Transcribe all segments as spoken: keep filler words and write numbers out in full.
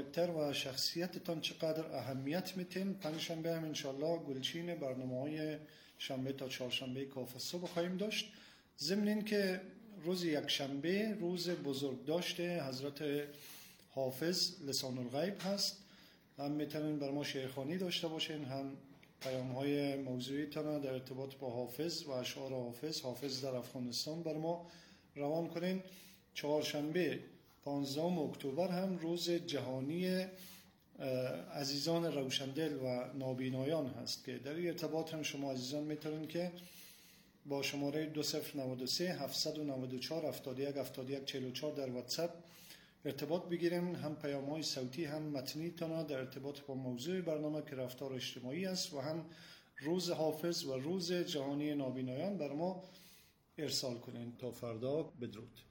کاراکتر و شخصیتتان چقدر اهمیت میتین. پنجشنبه هم انشالله گلچین برنامه‌های شنبه تا چهارشنبه کاف صبح خواهیم داشت. ضمن این که روز یکشنبه روز بزرگ داشته حضرت حافظ لسان الغیب هست. هم میتونین بر ما شعرخوانی داشته باشین، هم پیام های موضوعی تانا در ارتباط با حافظ و اشعار حافظ حافظ در افغانستان بر ما روان کنین. چهارشنبه پانزدهم اکتبر هم روز جهانی عزیزان روشندل و نابینایان هست که در ارتباط هم شما عزیزان میتونین که با شماره دو صفر نه سه هفت نه چهار هفت یک هفت یک چهار چهار در واتساپ ارتباط بگیریم. هم پیام های صوتی هم متنی تانا در ارتباط با موضوع برنامه که رفتار اجتماعی است و هم روز حافظ و روز جهانی نابینایان بر ما ارسال کنین. تا فردا، بدرود.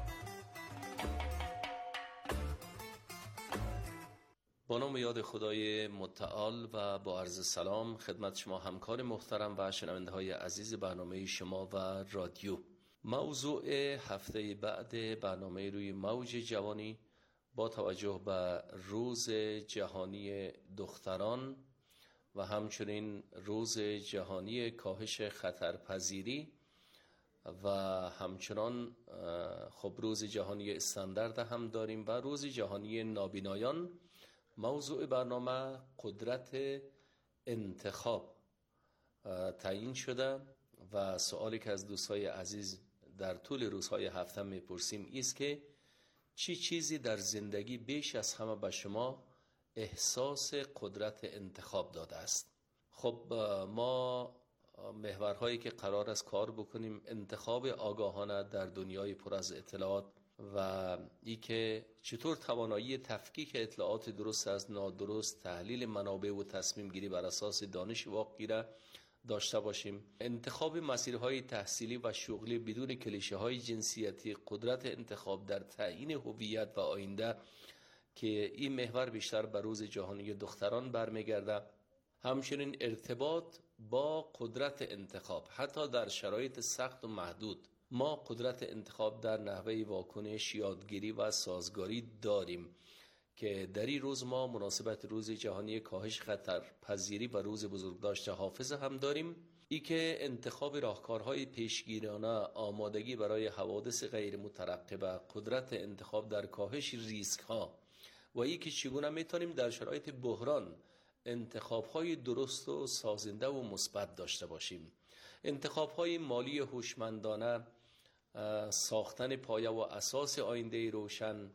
با نام یاد خدای متعال و با عرض سلام خدمت شما همکار محترم و شنونده های عزیز برنامه شما و رادیو. موضوع هفته بعد برنامه روی موج جوانی با توجه به روز جهانی دختران و همچنین روز جهانی کاهش خطرپذیری و همچنان خب روز جهانی استاندارد هم داریم و روز جهانی نابینایان. موضوع برنامه قدرت انتخاب تعیین شده و سوالی که از دوستای عزیز در طول روزهای هفته میپرسیم است که چی چیزی در زندگی بیش از همه به شما احساس قدرت انتخاب داده است؟ خب ما محورهایی که قرار است کار بکنیم انتخاب آگاهانه در دنیای پر از اطلاعات و ای که چطور توانایی تفکیک اطلاعات درست از نادرست، تحلیل منابع و تصمیم گیری بر اساس دانش واقعی را داشته باشیم، انتخاب مسیرهای تحصیلی و شغلی بدون کلیشه های جنسیتی، قدرت انتخاب در تعیین هویت و آینده که این محور بیشتر بر روز جهانی دختران برمیگرده. همچنین ارتباط با قدرت انتخاب حتی در شرایط سخت و محدود. ما قدرت انتخاب در نحوه واکنش، یادگیری و سازگاری داریم که در این روز ما مناسبت روز جهانی کاهش خطر پذیری و روز بزرگداشت حافظ هم داریم. ای که انتخاب راهکارهای پیشگیرانه، آمادگی برای حوادث غیر مترقبه، قدرت انتخاب در کاهش ریسک ها و ای که چگونه میتونیم در شرایط بحران انتخاب‌های درست و سازنده و مثبت داشته باشیم. انتخاب‌های مالی هوشمندانه، ساختن پایه و اساس آینده روشن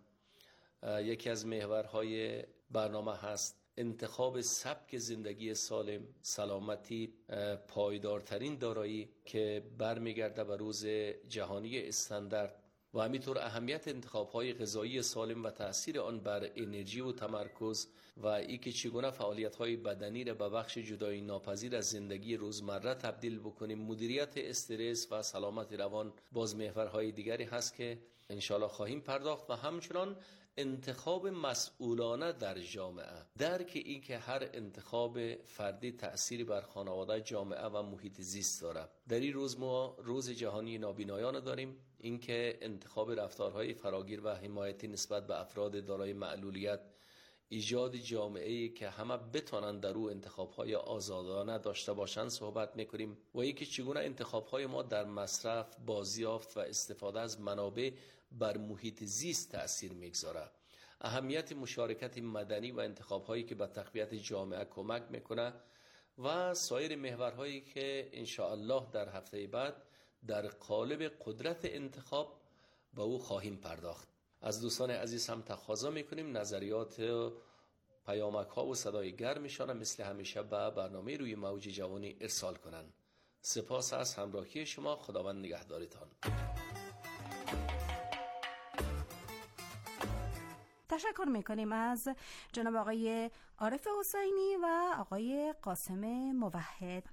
یکی از محورهای برنامه هست. انتخاب سبک زندگی سالم، سلامتی، پایدارترین دارایی که برمیگرده به روز جهانی استاندارد و همینطور اهمیت انتخاب‌های غذایی سالم و تأثیر آن بر انرژی و تمرکز و ای که چگونه فعالیت‌های بدنی را به بخش جدایی ناپذیر از زندگی روزمره تبدیل بکنیم. مدیریت استرس و سلامت روان باز محورهای دیگری هست که انشالله خواهیم پرداخت و همچنان انتخاب مسئولانه در جامعه. درک این که هر انتخاب فردی تأثیری بر خانواده، جامعه و محیط زیست داره. در این روز ما روز جهانی نابینایان داریم. اینکه انتخاب رفتارهای فراگیر و حمایتی نسبت به افراد دارای معلولیت، ایجاد جامعه‌ای که همه بتونن در او انتخاب‌های آزادانه داشته باشند صحبت می‌کنیم و اینکه چگونه انتخاب‌های ما در مصرف، بازیافت و استفاده از منابع بر محیط زیست تأثیر می‌گذاره. اهمیت مشارکت مدنی و انتخاب‌هایی که به تقویت جامعه کمک می‌کنه و سایر محورهایی که ان شاء الله در هفته بعد در قالب قدرت انتخاب به او خواهیم پرداخت. از دوستان عزیز هم تقاضا میکنیم نظریات، پیامک ها و صدای گرمشان مثل همیشه به برنامه روی موج جوانی ارسال کنند. سپاس از همراهی شما. خداوند نگهدارتان. تشکر میکنیم از جناب آقای عارف حسینی و آقای قاسم موحد.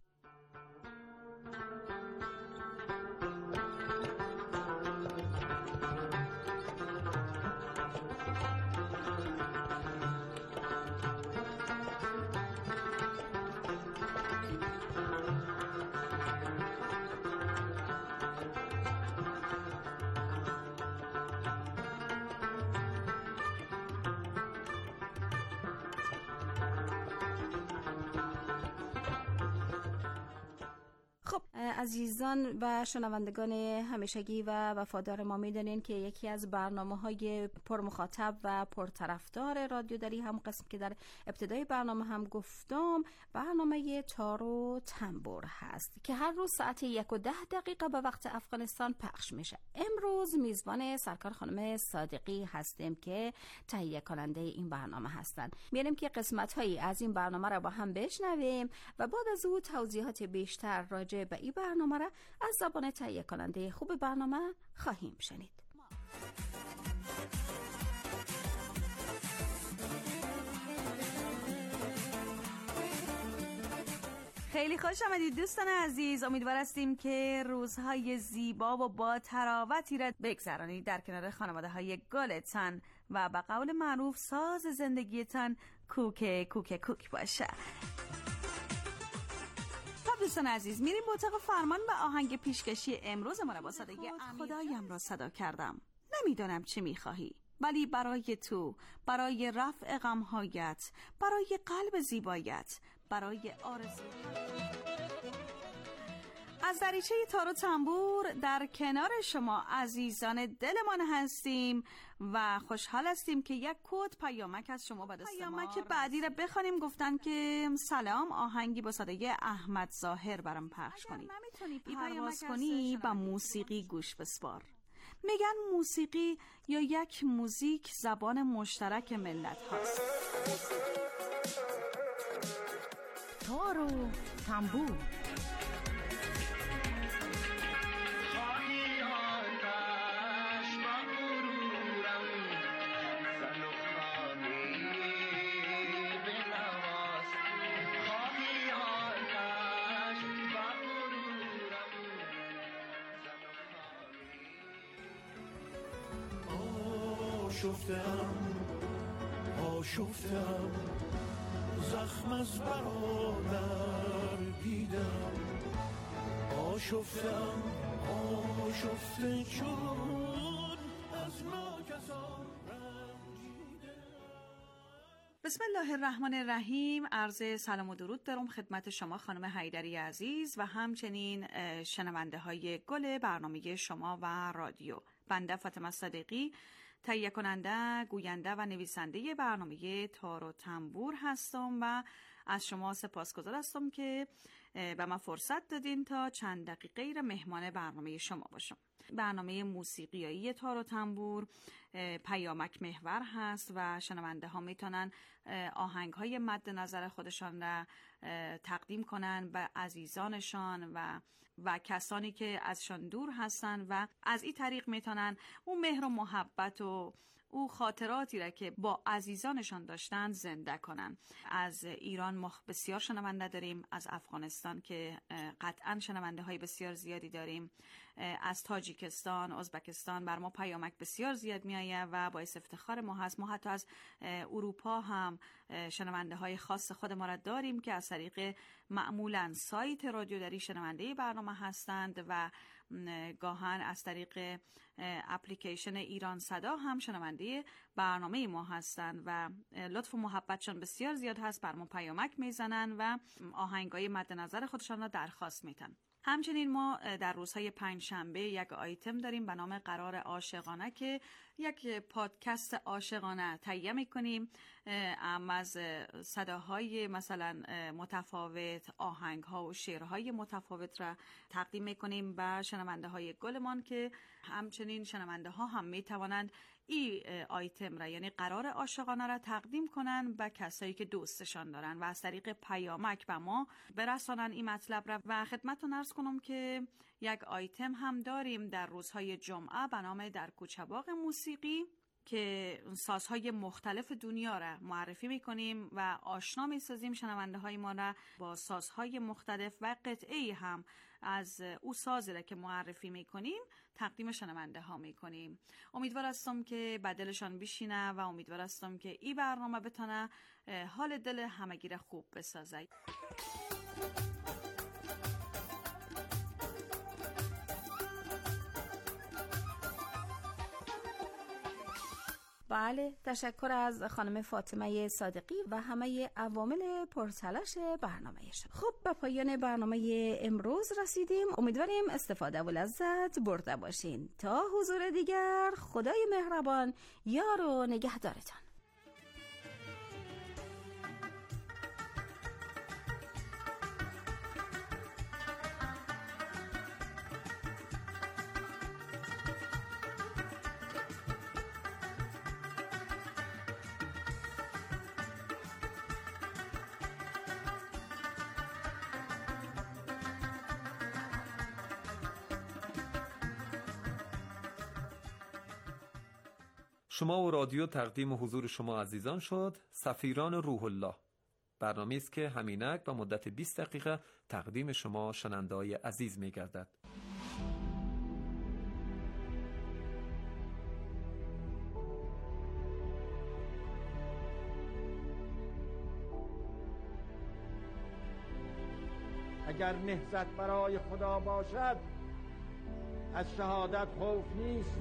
خب عزیزان و شنوندگان همیشگی و وفادار ما، میدونین که یکی از برنامه‌های پرمخاطب و پرطرفدار رادیو دری، هم قسم که در ابتدای برنامه هم گفتم، برنامه تار و تنبور هست که هر روز ساعت یک و ده دقیقه به وقت افغانستان پخش میشه. امروز میزبان سرکار خانم صادقی هستیم که تهیه کننده این برنامه هستن. میریم که قسمت‌هایی از این برنامه را با هم بشنویم و بعد از او توضیحات بیشتر راجع به این برنامه را از زبان تهیه کننده خوب برنامه خواهیم شنید. خیلی خوش آمدید دوستان عزیز. امیدوار هستیم که روزهای زیبا و با تراوتی را بگذرانید در کنار خانواده های گلتان و به قول معروف ساز زندگیتان کوک کوک کوک باشه. دوستان عزیز، میریم به اتاق فرمان و آهنگ پیشکشی امروز ما را با صدای خدایم را صدا کردم. نمیدانم چه میخواهی، ولی برای تو، برای رفع غمهایت، برای قلب زیبایت، برای آرزو از دریچه تار و تنبور در کنار شما عزیزان دلمان هستیم و خوشحال هستیم که یک کد پیامک از شما به دست ما پیامک بعدی را بخوانیم. گفتن که سلام، آهنگی با صدای احمد ظاهر برام پخش کنی. پرواز کنی با موسیقی گوش بسپار. میگن موسیقی یا یک موزیک زبان مشترک ملت هاست. تار و تنبور. آشفتم آشفتم زخم از برادر دیدم، آشفتم آشفته چون از ناکسان رنجیدم. بسم الله الرحمن الرحیم. عرض سلام و درود دارم خدمت شما خانم حیدری عزیز و همچنین شنونده های گل برنامه شما و رادیو. بنده فاطمه صادقی، تهیه کننده، گوینده و نویسنده برنامه تار و تنبور هستم و از شما سپاسگزار هستم که به من فرصت دادین تا چند دقیقه را مهمان برنامه شما باشم. برنامه موسیقیایی تار و تنبور پیامک محور هست و شنونده ها میتونن آهنگ های مد نظر خودشان را تقدیم کنن به عزیزانشان و و کسانی که ازشان دور هستن و از این طریق میتونن اون مهر و محبت و او خاطراتی را که با عزیزانشان داشتن زنده کنن. از ایران ما بسیار شنونده داریم، از افغانستان که قطعا شنونده های بسیار زیادی داریم، از تاجیکستان، ازبکستان بر ما پیامک بسیار زیاد میایه و باعث افتخار ما هست. ما حتی از اروپا هم شنونده های خاص خود ما را داریم که از طریق معمولا سایت رادیو دری شنونده برنامه هستند و گاهن از طریق اپلیکیشن ایران صدا هم شنونده برنامه ما هستند و لطف و محبتشان بسیار زیاد هست. بر ما پیامک میزنن و آهنگای مد نظر خودشان را درخواست میتن. همچنین ما در روزهای پنج شنبه یک آیتم داریم به نام قرار عاشقانه که یک پادکست عاشقانه تهیه میکنیم از صداهای مثلا متفاوت، آهنگها و شعرهای متفاوت را تقدیم میکنیم به شنونده های گلمان که همچنین شنونده ها هم میتوانند این آیتم را یعنی قرار عاشقانه را تقدیم کنن به کسایی که دوستشان دارن و از طریق پیامک به ما برسانن این مطلب را. و خدمتتون عرض کنم که یک آیتم هم داریم در روزهای جمعه به نام در کوچه باغ موسیقی که سازهای مختلف دنیا را معرفی میکنیم و آشنا میسازیم شنونده های ما را با سازهای مختلف و قطعی هم از او سازی را که معرفی میکنیم تقدیم شنونده ها میکنیم. امیدوار هستم که بدلشان بشینه و امیدوار هستم که این برنامه بتونه حال دل همگی را خوب بسازه. بله، تشکر از خانم فاطمه صادقی و همه عوامل پرتلاش برنامه‌شان. خب به پایان برنامه امروز رسیدیم. امیدواریم استفاده و لذت برده باشین. تا حضور دیگر، خدای مهربان یار و نگهدارتان. شما و رادیو تقدیم حضور شما عزیزان شد سفیران روح الله، برنامه‌ای است که همینک با مدت بیست دقیقه تقدیم شما شنونده‌های عزیز می‌گردد. اگر نهضت برای خدا باشد از شهادت خوف نیست.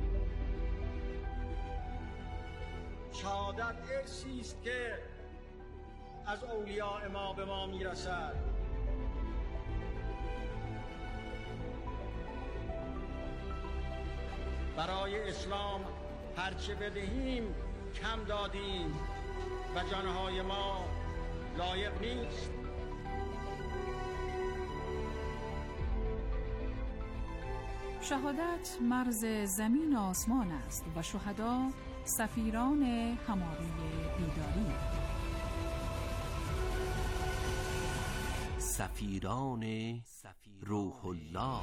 شهادت ارثی است که از اولیاء ما به ما میرسد. برای اسلام هرچه بدهیم کم دادیم و جانهای ما لایق نیست. شهادت مرز زمین و آسمان است و شهدا سفیران هماری بیداری. سفیران روح الله.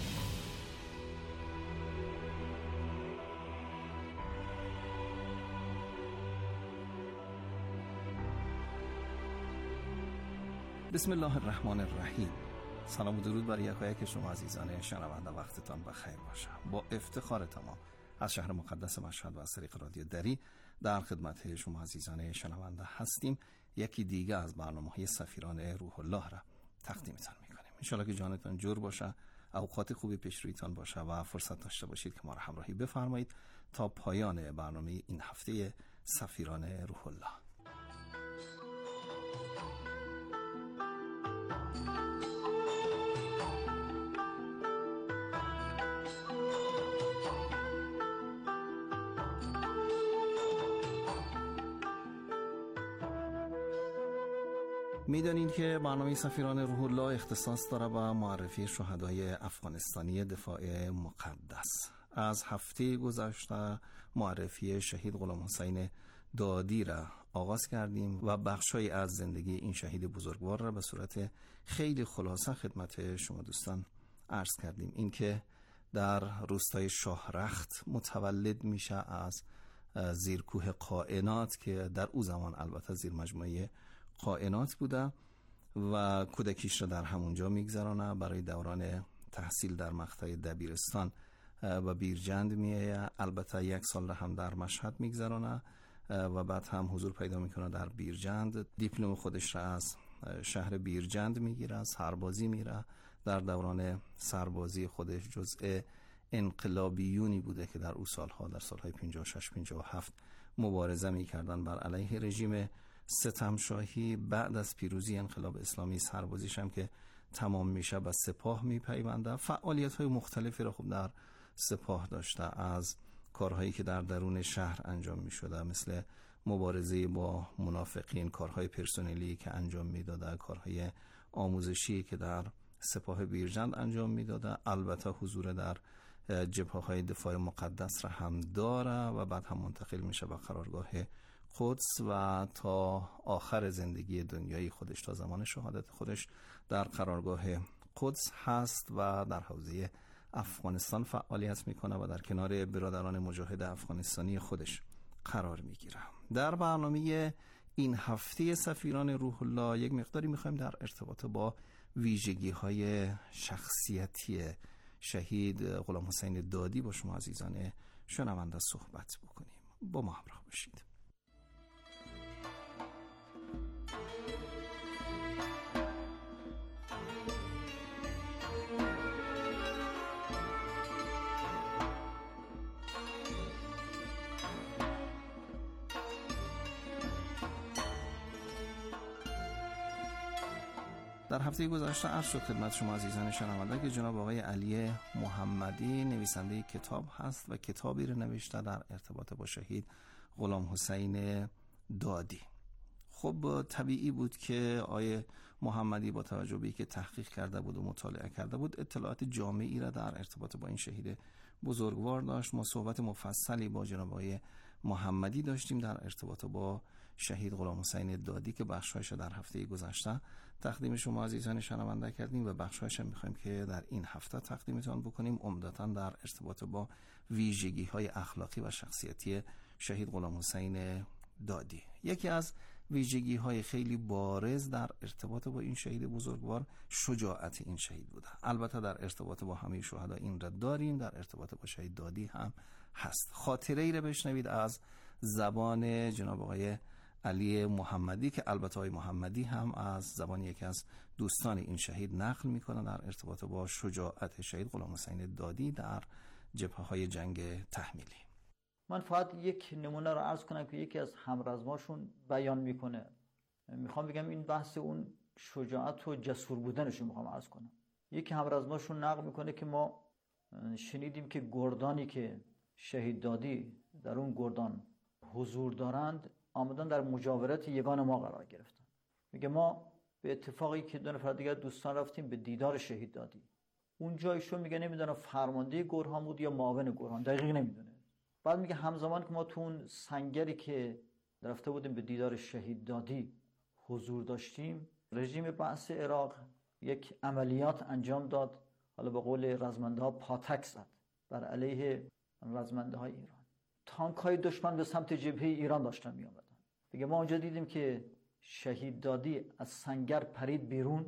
بسم الله الرحمن الرحیم. سلام و درود بر یکایک شما عزیزان شنونده، وقتتان بخیر باشه. با افتخار تمام از شهر مقدس مشهد و از طریق رادیو دری در خدمت شما عزیزان شنونده هستیم. یکی دیگه از برنامه‌های سفیران روح الله را تقدیمتان می‌کنیم. ان شاءالله که جانتان جور باشه، اوقات خوبی پیش رویتان باشه و فرصت داشته باشید که ما را همراهی بفرمایید تا پایان برنامه این هفته سفیران روح الله. میدانید که برنامه سفیران روح الله اختصاص داره به معرفی شهدای افغانستانی دفاع مقدس. از هفته گذشته معرفی شهید غلام حسین دادی را آغاز کردیم و بخشی از زندگی این شهید بزرگوار را به صورت خیلی خلاصه خدمت شما دوستان عرض کردیم. این که در روستای شاهرخت متولد میشه از زیرکوه قائنات که در او زمان البته زیر مجموعه قائنات بوده و کودکیش را در همونجا میگذرانه. برای دوران تحصیل در مقطع دبیرستان و بیرجند میه، البته یک سال را هم در مشهد میگذرانه و بعد هم حضور پیدا میکنه در بیرجند. دیپلم خودش را از شهر بیرجند میگیره، سربازی میره. در دوران سربازی خودش جزء انقلابیونی بوده که در او سالها در سالهای پنجاه و شش پنجاه و هفت مبارزه میکردن بر علیه رژیم ستمشاهی. بعد از پیروزی انقلاب اسلامی سربازیش هم که تمام میشه به سپاه میپیونده. فعالیت های مختلفی را خب در سپاه داشته، از کارهایی که در درون شهر انجام میشده مثل مبارزه با منافقین، کارهای پرسنلی که انجام میداده، کارهای آموزشی که در سپاه بیرجند انجام میداده. البته حضور در جبهه‌های دفاع مقدس را هم داره و بعد هم منتقل میشه به قرارگاه قدس و تا آخر زندگی دنیایی خودش، تا زمان شهادت خودش در قرارگاه قدس هست و در حوزه افغانستان فعالیت میکنه و در کنار برادران مجاهد افغانستانی خودش قرار میگیره. در برنامه این هفته سفیران روح الله یک مقداری میخوایم در ارتباط با ویژگی های شخصیتی شهید غلام حسین دادی با شما عزیزان شنونده صحبت بکنیم. با ما همراه باشید. در هفته گذشته عرض شد خدمت شما عزیزان شنونده که جناب آقای علی محمدی نویسنده کتاب هست و کتابی رو نوشته در ارتباط با شهید غلام حسین دادی. خب طبیعی بود که آقای محمدی با توجه به اینکه تحقیق کرده بود و مطالعه کرده بود اطلاعات جامعی را در ارتباط با این شهید بزرگوار داشت. ما صحبت مفصلی با جناب آقای محمدی داشتیم در ارتباط با شهید غلام حسین دادی که بخشایش در هفته گذشته تقدیم شما عزیزان شنونده کردیم و بخشایش هم می‌خوایم که در این هفته تقدیمتان بکنیم، عمدتاً در ارتباط با ویژگی‌های اخلاقی و شخصیتی شهید غلام حسین دادی. یکی از ویژگی‌های خیلی بارز در ارتباط با این شهید بزرگوار شجاعت این شهید بوده. البته در ارتباط با همه شهدا این را داریم، در ارتباط با شهید دادی هم هست. خاطره ای را بشنوید از زبان جناب آقای علی محمدی که البته آقای محمدی هم از زبان یکی از دوستان این شهید نقل میکنه در ارتباط با شجاعت شهید غلام حسین دادی در جبهه‌های جنگ تحمیلی. من فقط یک نمونه رو عرض کنم که یکی از همرزماشون بیان میکنه. میخوام بگم این بحث اون شجاعت و جسور بودنشون میخوام عرض کنم. یکی همرزماشون نقل میکنه که ما شنیدیم که گردانی که شهید دادی در اون گردان حضور دارند آمدن در مجاورت یگان ما قرار گرفتن. میگه ما به اتفاقی که دو نفر دیگر دوستان رفتیم به دیدار شهید دادی. اون جایشون میگه نمیدونم فرمانده گرهان بود یا معاون گرهان، دقیق نمیدونه. بعد میگه همزمان که ما تو اون سنگری که رفته بودیم به دیدار شهید دادی حضور داشتیم، رژیم بعث عراق یک عملیات انجام داد، حالا به قول رزمنده ها پاتک زد بر علیه رزمنده های ایران. تانک های دشمن به سمت جبهه ایران داشتن می آمدن. دیگه ما اونجا دیدیم که شهید دادی از سنگر پرید بیرون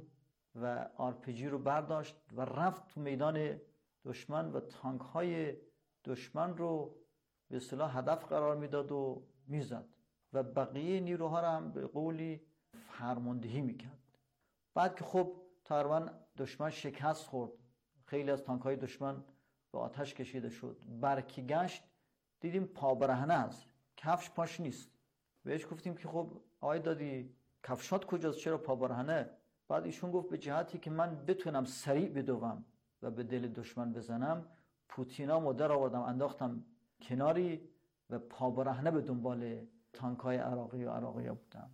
و آرپیجی رو برداشت و رفت تو میدان دشمن و تانک های دشمن رو به اصطلاح هدف قرار میداد و میزد و بقیه نیروها رو هم به قولی فرماندهی میکرد. بعد که خب تقریبا دشمن شکست خورد، خیلی از تانک های دشمن به آتش کشیده شد، برکی گشت، دیدیم پا برهنه است، کفش پاش نیست. بهش گفتیم که خب آقای دادی کفشات کجاست، چرا پا برهنه؟ بعد ایشون گفت به جهتی که من بتونم سریع بدوم و به دل دشمن بزنم، پوتینامو در آوردم انداختم کناری و پا برهنه به دنبال تانک‌های عراقی و عراقی بودم.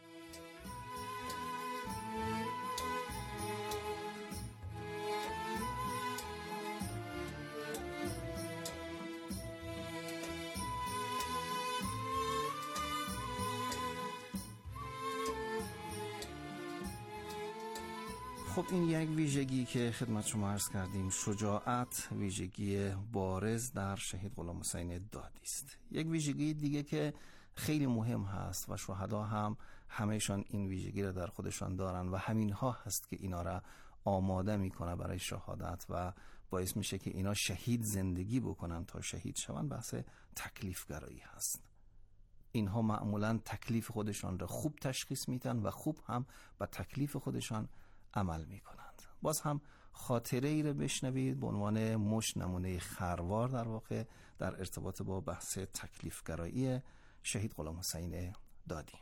خب این یک ویژگی که خدمت شما عرض کردیم، شجاعت، ویژگی بارز در شهید غلام حسین دادی است. یک ویژگی دیگه که خیلی مهم هست و شهدا هم همهشان این ویژگی را در خودشان دارن و همینها هست که اینا را آماده میکنه برای شهادت و باعث میشه که اینا شهید زندگی بکنن تا شهید شون، بحث تکلیف گرایی هست. اینها معمولا تکلیف خودشان را خوب تشخیص میدن و خوب هم به تکلیف خودشان عمل می کنند. باز هم خاطره ای رو بشنوید به عنوان مش نمونه خروار در واقع در ارتباط با بحث تکلیفگرایی شهید غلام حسین دادی.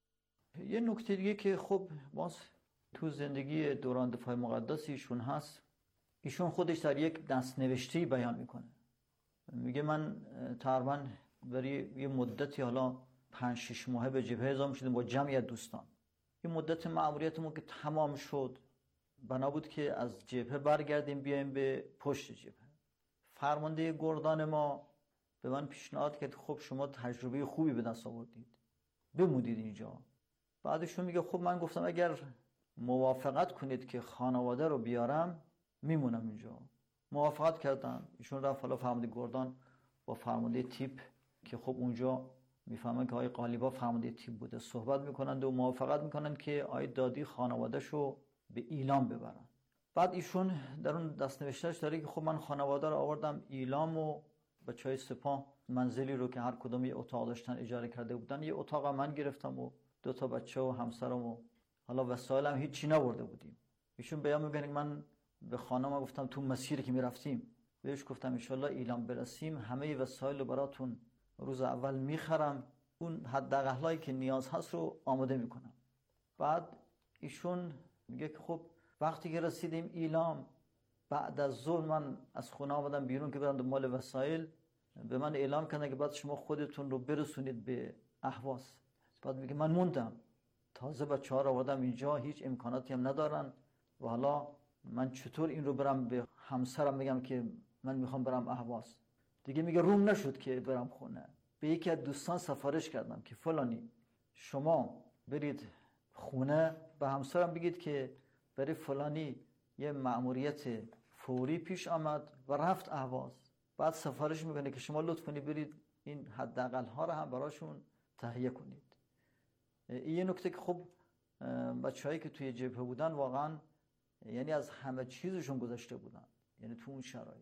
یه نکته دیگه که خب باز تو زندگی دوران دفاع مقدس ایشون هست، ایشون خودش در یک دستنوشته بیان میکنه. میگه من تقریبا برای یه مدتی حالا پنج شش ماهه به جبهه اعزام شدیم با جمعی دوستان. این مدت مأموریتمون که تمام شد، بنا بود که از جبهه برگردیم بیایم به پشت جبهه. فرمانده گردان ما به من پیشنهاد کرد خب شما تجربه خوبی به دست آوردید، بمونید اینجا. بعدشون میگه خب من گفتم اگر موافقت کنید که خانواده رو بیارم میمونم اینجا. موافقت کردن. ایشون رفت حالا فرمانده گردان با فرمانده تیپ که خب اونجا میفهمن که آقای قالیباف فرمانده تیپ بوده، صحبت میکنند و موافقت میکنند که آقای دادی خانواده‌شو به ایلام ببرن. بعد ایشون در اون دستنوشتهش داره که خب من خانواده رو آوردم ایلام و بچهای سپاه منزلی رو که هر کدوم یه اتاق داشتن اجاره کرده بودن، یه اتاق من گرفتم و دو تا بچه و همسرم و حالا وسایلم هیچی نبرده بودیم. ایشون بیان میگن من به خانم گفتم تو مسیری که میرفتیم بهش گفتم ان شاءالله ایلام برسیم همه وسایل رو براتون روز اول میخرم، اون حداقلایی که نیاز هست رو آماده میکنم. بعد ایشون میگه که خب وقتی که رسیدیم ایلام، بعد از ظهر من از خونه آمدم بیرون که برم دنبال وسایل، به من اعلام کردن که بعد شما خودتون رو برسونید به اهواز. بعد میگه من موندم، تازه بچه‌ها رو آوردم اینجا، هیچ امکاناتی هم ندارن و حالا من چطور این رو برم به همسرم بگم که من میخوام برم اهواز؟ دیگه میگه روم نشد که برم خونه. به یکی از دوستان سفارش کردم که فلانی شما برید خونه، به همسرم بگید که برای فلانی یه مأموریت فوری پیش آمد و رفت اهواز. بعد سفارش میکنه که شما لطف کنید برید این حداقل ها رو هم براشون تهیه کنید. این یه نکته که خب بچه‌هایی که توی جبهه بودن واقعا یعنی از همه چیزشون گذشته بودن، یعنی تو اون شرایط.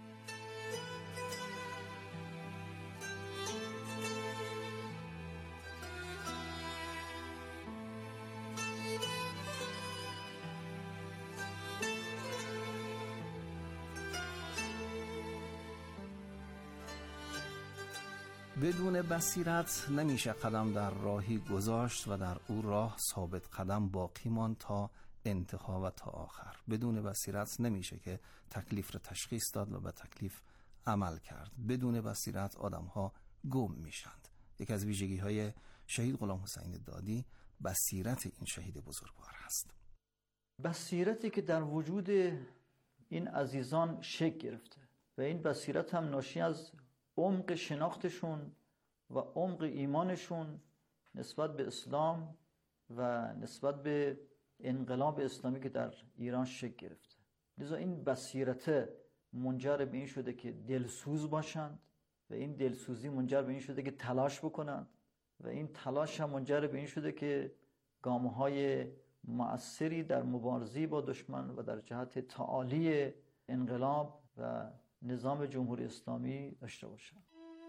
بدون بصیرت نمیشه قدم در راهی گذاشت و در او راه ثابت قدم باقی ماند تا انتها و تا آخر. بدون بصیرت نمیشه که تکلیف رو تشخیص داد و به تکلیف عمل کرد. بدون بصیرت آدم ها گم میشند. یک از ویژگی های شهید غلام حسین دادی بصیرت این شهید بزرگوار هست. بصیرتی که در وجود این عزیزان شکل گرفته و این بصیرت هم ناشی از عمق شناختشون و عمق ایمانشون نسبت به اسلام و نسبت به انقلاب اسلامی که در ایران شکل گرفته. لذا این بصیرت منجر به این شده که دلسوز باشند و این دلسوزی منجر به این شده که تلاش بکنند و این تلاش هم منجر به این شده که گام‌های مؤثری در مبارزه با دشمن و در جهت تعالی انقلاب و نظام جمهوری اسلامی داشته باشند.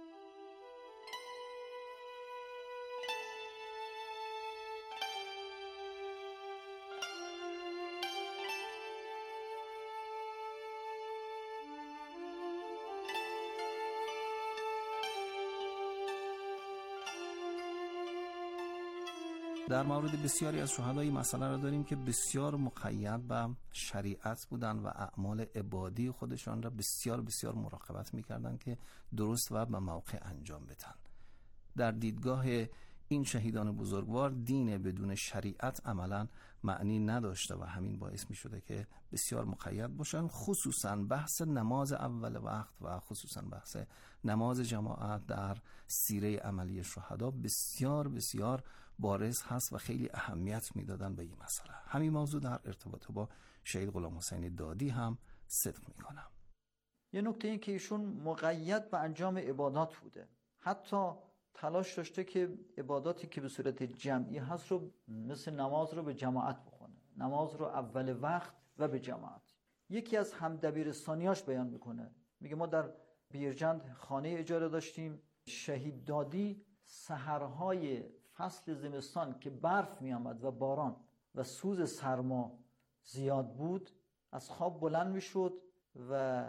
در مورد بسیاری از شهدای مسئله را داریم که بسیار مقید به شریعت بودن و اعمال عبادی خودشان را بسیار بسیار مراقبت می‌کردند که درست و به موقع انجام بدن. در دیدگاه این شهیدان بزرگوار دین بدون شریعت عملاً معنی نداشته و همین باعث می‌شده که بسیار مقید باشن. خصوصاً بحث نماز اول وقت و خصوصاً بحث نماز جماعت در سیره عملی شهدا بسیار بسیار بارز هست و خیلی اهمیت میدادن به این مسئله. همین موضوع در ارتباط با شهید غلام حسین دادی هم صدق میکنم. یه نکته این که ایشون مقید به انجام عبادات بوده، حتی تلاش داشته که عباداتی که به صورت جمعی هست رو مثل نماز رو به جماعت بخونه، نماز رو اول وقت و به جماعت. یکی از همدبیرستانیاش بیان میکنه، میگه ما در بیرجند خانه اجاره داشتیم، شهید دادی سحرهای فصل زمستان که برف می آمد و باران و سوز سرما زیاد بود از خواب بلند می شد و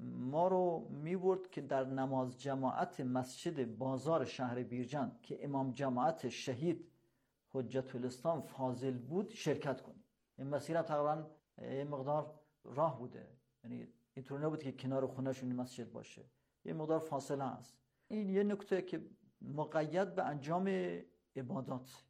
ما رو می برد که در نماز جماعت مسجد بازار شهر بیرجند که امام جماعت شهید حجت الاسلام فاضل بود شرکت کنیم. این مسیر تقریبا یه مقدار راه بوده، یعنی اینطور نبود که کنار خونهشون مسجد باشه، یه مقدار فاصله هست. این یه نکته که مقید به انجام عبادات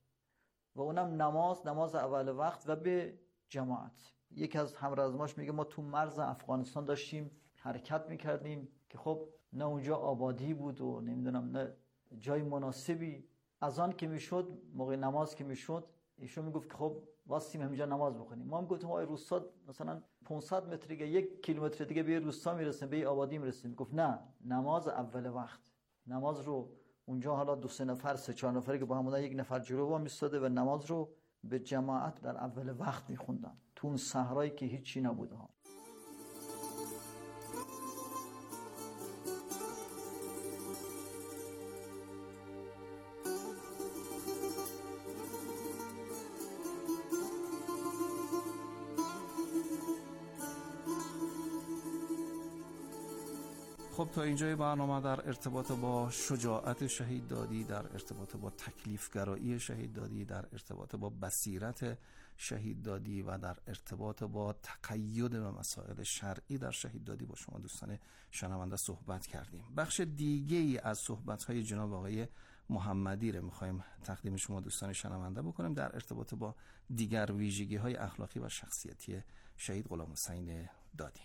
و اونم نماز نماز اول وقت و به جماعت. یکی از همرزماش میگه ما تو مرز افغانستان داشتیم حرکت میکردیم که خب نه اونجا آبادی بود و نمیدونم نه جای مناسبی. از آن که میشد موقع نماز که میشد ایشون میگفت که خب واسیم همینجا نماز بخونیم. ما هم گفتیم آی روستا مثلا پانصد متر دیگه یک کیلومتر دیگه به روستا میرسیم به آبادی میرسیم. گفت نه نماز اول وقت. نماز رو اونجا حالا دو سه نفر سه چهار نفری که با هم بودن یک نفر جلو با میستاده و نماز رو به جماعت در اول وقت میخوندن تو اون صحرایی که هیچی نبوده ها. خب تا اینجای برنامه در ارتباط با شجاعت شهید دادی، در ارتباط با تکلیفگرایی شهید دادی، در ارتباط با بصیرت شهید دادی و در ارتباط با تقید به مسائل شرعی در شهید دادی با شما دوستان شنونده صحبت کردیم. بخش دیگه ای از صحبت‌های جناب آقای محمدی رو می‌خوایم تقدیم شما دوستان شنونده بکنیم در ارتباط با دیگر ویژگی‌های اخلاقی و شخصیتی شهید غلام حسین دادی.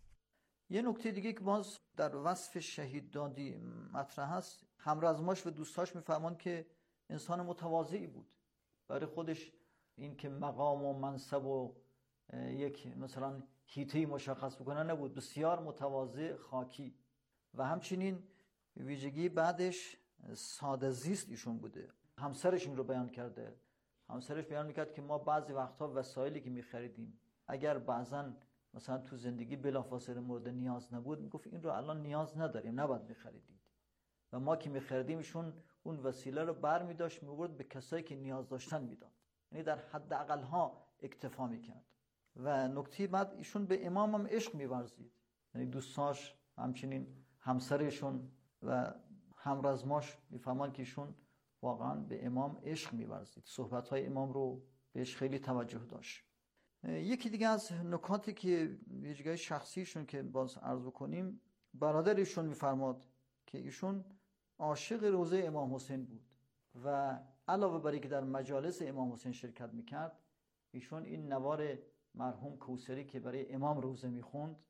یه نکته دیگه که باز در وصف شهید دادی مطرح هست، همرزماش و دوستاش میفهمان که انسان متواضعی بود. برای خودش این که مقام و منصب و یک مثلا حیطه‌ای مشخص بکنه نبود، بسیار متواضع، خاکی. و همچنین ویژگی بعدش ساده زیست ایشون بوده. همسرش این رو بیان کرده. همسرش بیان میکرد که ما بعضی وقتها وسایلی که میخریدیم اگر بعضن مثلا تو زندگی بلافاصله مورد نیاز نبود، میگفت این رو الان نیاز نداریم، نباید میخریدید. و ما که میخریدیمشون اون وسیله رو بر میداشت میورد به کسایی که نیاز داشتن میداد. یعنی در حد اقل ها اکتفا میکرد. و نکته بعد ایشون به امام هم عشق میورزید. یعنی دوستاش همچنین همسرشون و همرزماش میفهمان که ایشون واقعا به امام عشق میورزید. صحبت‌های امام رو بهش خیلی توجه داشت. یکی دیگه از نکاتی که ویژگی شخصیشون که باز عرض بکنیم، برادرشون میفرماد که ایشون عاشق روضه امام حسین بود و علاوه بر اینکه در مجالس امام حسین شرکت میکرد، ایشون این نوار مرحوم کوثری که برای امام روضه میخوند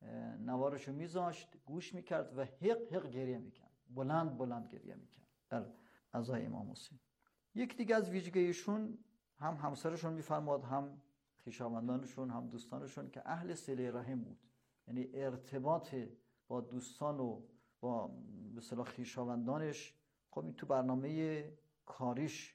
نوارشو میذاشت، گوش میکرد و حق حق گریه میکرد، بلند بلند گریه میکرد در عزای امام حسین. یک دیگه از ویژگیشون هم همسرشون میفرماد، هم خویشاوندانشون، هم دوستانشون، که اهل صله رحم بود. یعنی ارتباط با دوستان و با به اصطلاح خویشاوندانش خب این تو برنامه کاریش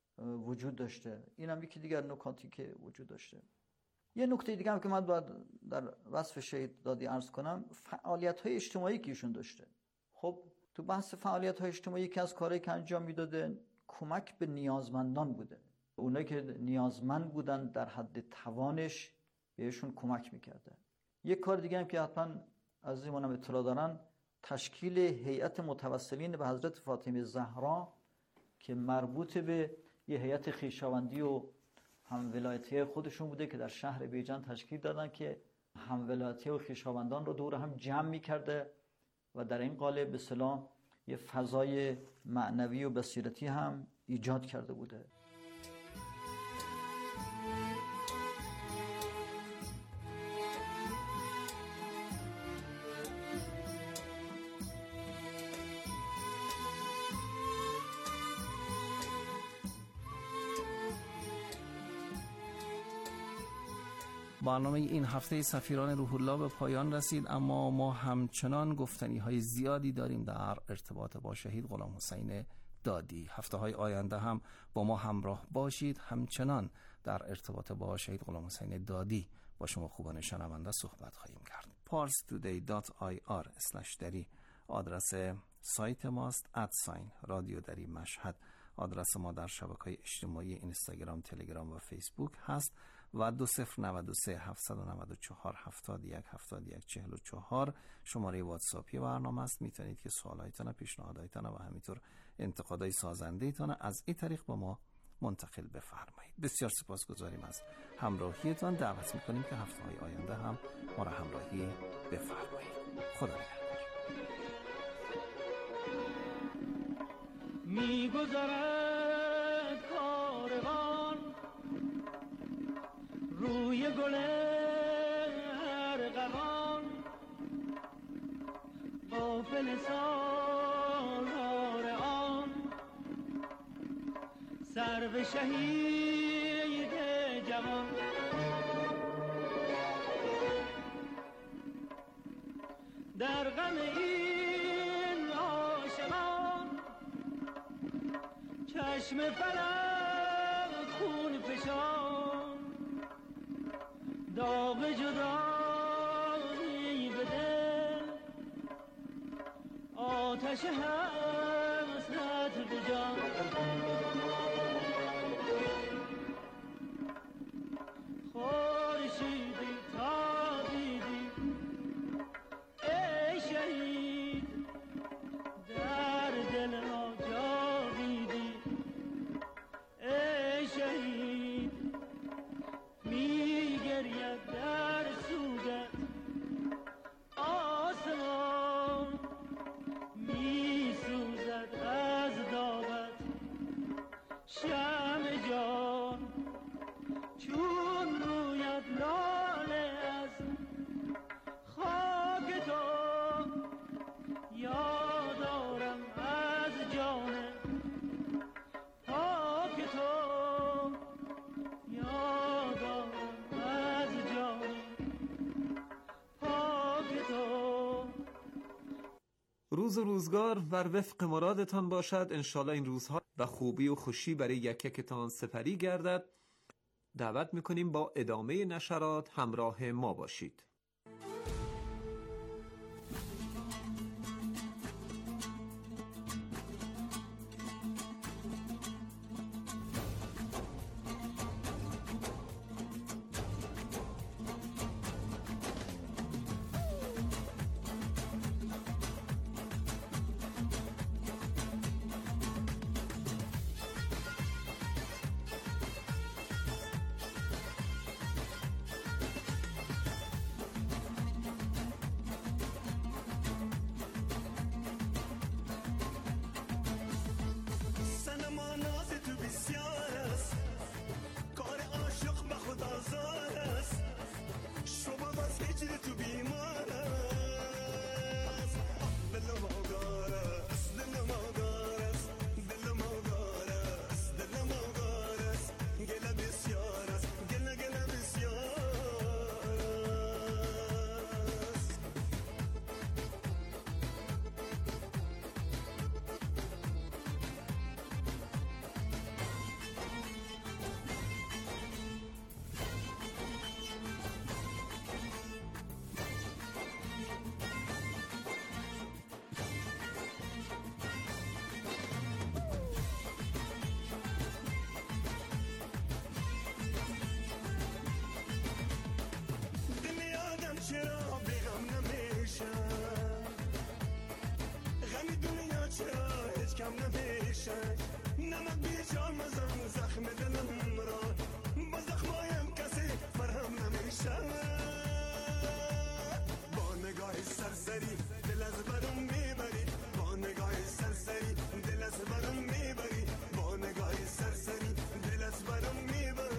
وجود داشته. این هم یکی دیگر نکاتی که وجود داشته. یه نکته دیگه هم که من باید در وصف شهید دادی عرض کنم، فعالیت‌های اجتماعی که ایشون داشته. خب تو بحث فعالیت‌های اجتماعی که از کارهایی که انجام میداده کمک به نیازمندان بوده. اونایی که نیازمند بودن در حد توانش بهشون کمک میکرده. یک کار دیگه هم که حتما از ایمانم اطلاع دارن، تشکیل هیئت متوسلین به حضرت فاطمه زهرا که مربوط به یه هیئت خویشاوندی و هم ولایتی خودشون بوده که در شهر بیجان تشکیل دادن که هم ولایتی و خویشاوندان رو دور هم جمع میکرده و در این قالب به اصطلاح یه فضای معنوی و بصیرتی هم ایجاد کرده بوده. برنامه این هفته سفیران روح الله به پایان رسید، اما ما همچنان گفتنی های زیادی داریم در ارتباط با شهید غلام حسین دادی. هفته های آینده هم با ما همراه باشید. همچنان در ارتباط با شهید غلام حسین دادی با شما خوبان شنونده صحبت خواهیم کرد. پارس تودی دات آی آر اسلش دری آدرس سایت ماست. ادساین رادیو دری مشهد آدرس ما در شبکه‌های اجتماعی اینستاگرام، تلگرام و فیسبوک هست و دو صفر نود و سه هفتصد و نود و چهار هفتاد و یک هفتاد و یک چهل و چهار شماره واتساپی برنامه است. میتونید که سوالایتان، پیشنهادایتان و همینطور انتقادای سازنده ایتان از این طریق با ما منتقل بفرمایید. بسیار سپاسگزاریم از همراهیتان. دعوت میکنیم که هفته های آینده هم ما را همراهی بفرمایید. خدا نگهدار. میگذرد کاروان روی گل ارغوان، غافل سالار آن سرو شهید جوان. در غم این عاشقان چشم فلک خون فشان، داغ جدایی به دل، آتش حسرت به جان. خورشیدی تا دیدی ای شهید جان چون رویت لاله از خاک تو یادارم از جان پاک تو یادارم از جان پاک تو. روز و روزگار بر وفق مرادتان باشد. انشالله این روزها و خوبی و خوشی برای یک یکتان سپری گردد. دعوت میکنیم با ادامه نشرات همراه ما باشید. چرا بیغم نمیشن غمی دنیا چرا هیچ کم نمیشن نمک بیچار مزن زخم دلم را با زخمایم کسی مرهم نمیشن با نگاه سرسری دل از برم میبری با نگاه سرسری دل از برم میبری با نگاه سرسری دل از برم میبری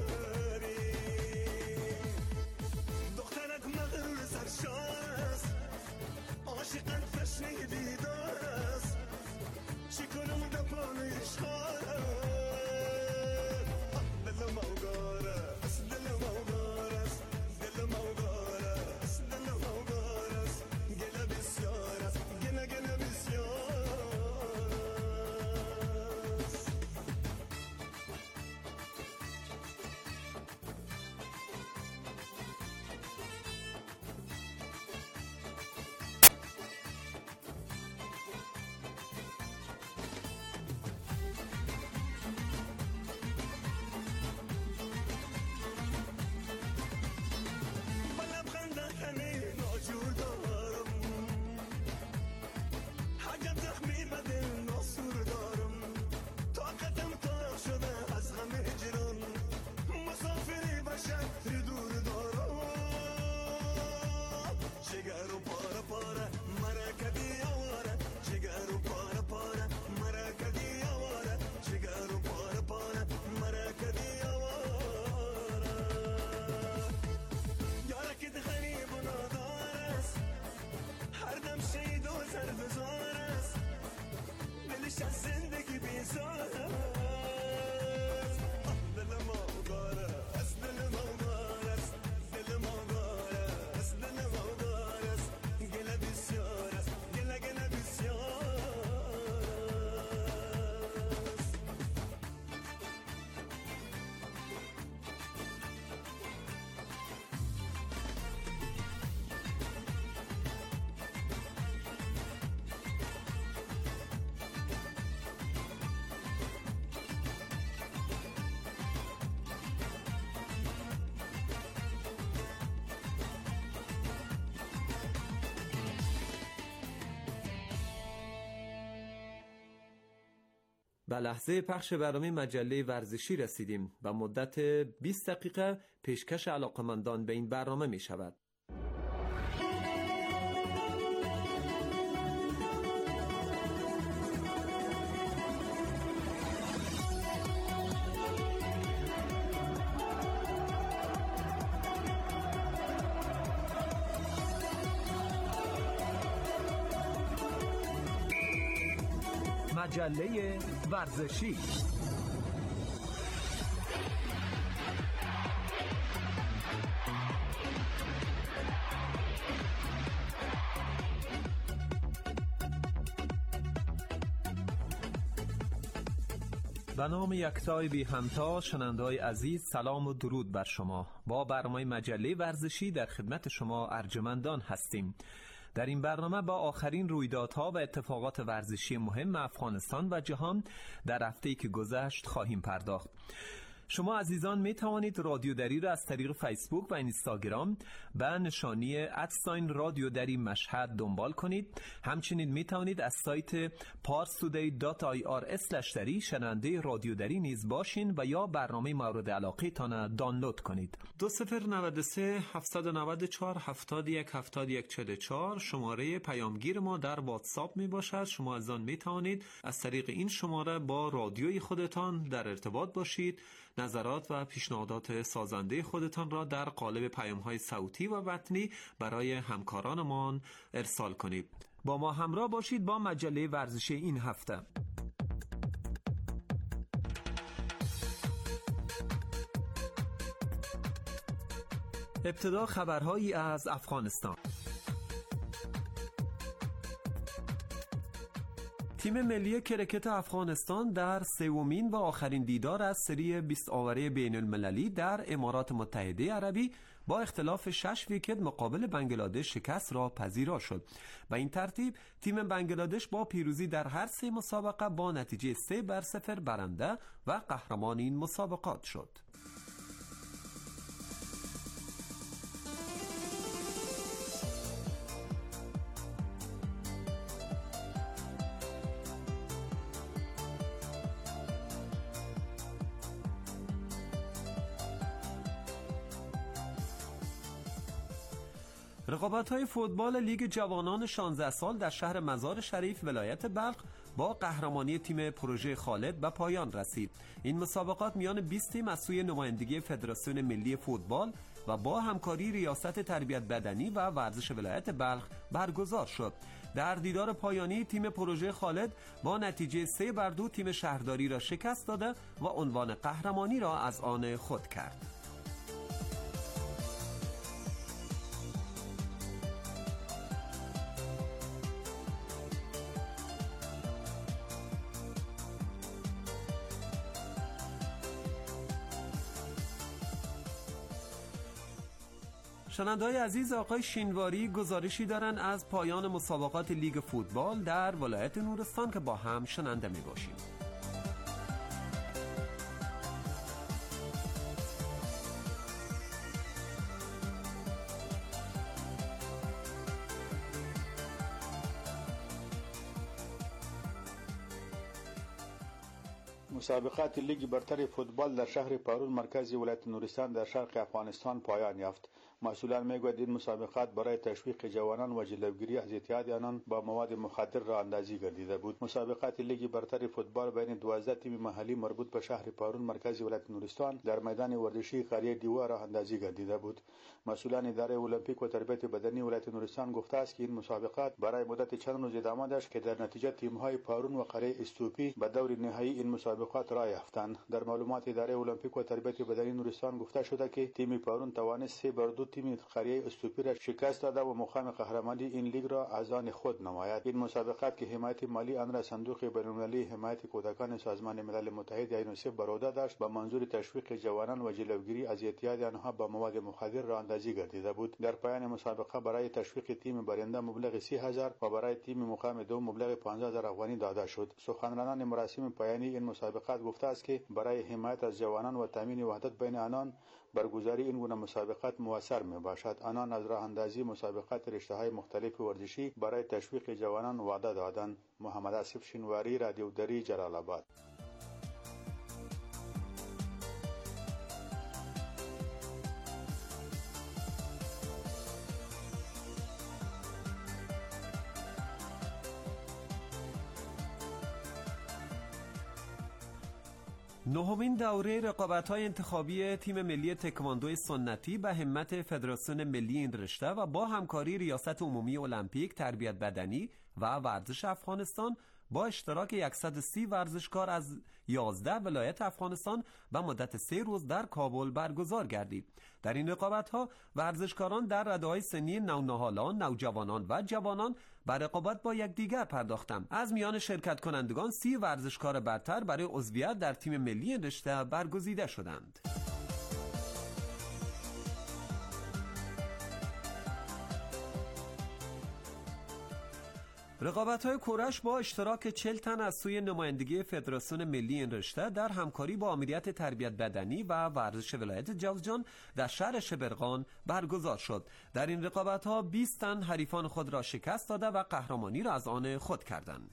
دخترت مغرور سرشار است عاشقت تشنه دیدار است چی کنم دپان عشقار دل موگار است دل موگار است دل موگار است دل موگار است گله بسیار است گله گله بسیار است زندگی بیزار است دل موگار است دل موگار است دل موگار است دل موگار است گله بسیار است گله گله بسیار است به لحظه پخش برنامه مجله ورزشی رسیدیم و مدت بیست دقیقه پیشکش علاقمندان به این برنامه می شود. مجله ورزشی. به نام یکتای بی همتا، شنونده‌های عزیز، سلام و درود بر شما. با برنامه مجله ورزشی در خدمت شما ارجمندان هستیم. در این برنامه با آخرین رویدادها و اتفاقات ورزشی مهم افغانستان و جهان در هفته‌ای که گذشت خواهیم پرداخت. شما عزیزان می توانید رادیو دری را از طریق فیسبوک و اینستاگرام به نشانی ادساین رادیو دری مشهد دنبال کنید. همچنین می توانید از سایت پارس تودی دات آی آر اسلش دری شنونده رادیو دری نیز باشین و یا برنامه مورد علاقه تان دانلود کنید. دو صفر نود و سه هفتصد و نود و چهار هفتاد و یک هفتاد و یک چهل و چهار شماره پیامگیر ما در واتساپ می باشد. شما عزیزان می توانید از طریق این شماره با رادیوی خودتان در ارتباط باشید. نظرات و پیشنهادات سازنده خودتان را در قالب پیام‌های صوتی و متنی برای همکارانمان ارسال کنید. با ما همراه باشید با مجله ورزشی این هفته. ابتدا خبرهایی از افغانستان. تیم ملی کرکت افغانستان در سومین و آخرین دیدار از سری بیست آوره بین المللی در امارات متحده عربی با اختلاف شش ویکت مقابل بنگلادش شکست را پذیرا شد. به این ترتیب تیم بنگلادش با پیروزی در هر سه مسابقه با نتیجه سه بر صفر برنده و قهرمان این مسابقات شد. رقابت‌های فوتبال لیگ جوانان شانزده سال در شهر مزار شریف ولایت بلخ با قهرمانی تیم پروژه خالد به پایان رسید. این مسابقات میان بیست تیم از سوی نمایندگی فدراسیون ملی فوتبال و با همکاری ریاست تربیت بدنی و ورزش ولایت بلخ برگزار شد. در دیدار پایانی تیم پروژه خالد با نتیجه سه بر دو تیم شهرداری را شکست داده و عنوان قهرمانی را از آن خود کرد. شنونده‌های عزیز، آقای شینواری گزارشی دارن از پایان مسابقات لیگ فوتبال در ولایت نورستان که با هم شنونده می باشیم. مسابقات لیگ برتر فوتبال در شهر پارون مرکز ولایت نورستان در شرق افغانستان پایان یافت. مسئولان میگویند این مسابقات برای تشویق جوانان و جلوگیری از اعتیاد آنان با مواد مخدر راه اندازی گردیده بود. مسابقات لیگ برتر فوتبال بین دوازده تیم محلی مربوط به شهر پارون مرکز ولایت نورستان در میدان ورزشی قریه دیوا راه اندازی گردیده بود. مسئولان اداره المپیک و تربیت بدنی ولایت نورستان گفته است که این مسابقات برای مدت چند روز ادامه داشت که در نتیجه تیم‌های پارون و قریه استوپی به دور نهایی این مسابقات راه یافتند. در معلومات اداره المپیک و تربیت بدنی نورستان گفته شده که تیم پارون توانست سه بر دو تیم قریه استوپی را شکست داده و مقام قهرمانی این لیگ را از آن خود نماید. این مسابقات که حمایت مالی آن را صندوق بین‌المللی حمایت کودکان سازمان ملل متحد یونیسف بر عهده داشت با منظور تشویق جوانان و جلوگیری از اعتیاد آنها با مواد مخدر راه اندازی گردیده بود. در پایان مسابقه برای تشویق تیم برنده مبلغ سی هزار و برای تیم مقام دوم مبلغ پانزده هزار افغانی داده شد. سخنرانان مراسم پایانی این مسابقات گفته است که برای حمایت از جوانان و تامین وحدت بین آنان برگزاری این گونه مسابقات موثر میباشد. آنان از راه اندازی مسابقات رشته‌های مختلف ورزشی برای تشویق جوانان وعده دادند. محمد آصف شینواری، رادیو دری، جلال آباد. نهمین دوره رقابت‌های انتخابی تیم ملی تکواندو سنتی به همت فدراسیون ملی این رشته و با همکاری ریاست عمومی المپیک، تربیت بدنی و ورزش افغانستان با اشتراک صد و سی ورزشکار از یازده ولایت افغانستان و مدت سه روز در کابل برگزار گردید. در این رقابت‌ها ورزشکاران در رده‌های سنی نونهالان، نوجوانان و جوانان بر رقابت با یکدیگر پرداختند. از میان شرکت کنندگان سی ورزشکار برتر برای عضویت در تیم ملی این رشته برگزیده شدند. رقابت‌های کورش با اشتراک چهل تن از سوی نمایندگی فدراسیون ملی این رشته در همکاری با آمریت تربیت بدنی و ورزش ولایت جوزجان در شهر شبرغان برگزار شد. در این رقابت‌ها بیست تن حریفان خود را شکست داده و قهرمانی را از آن خود کردند.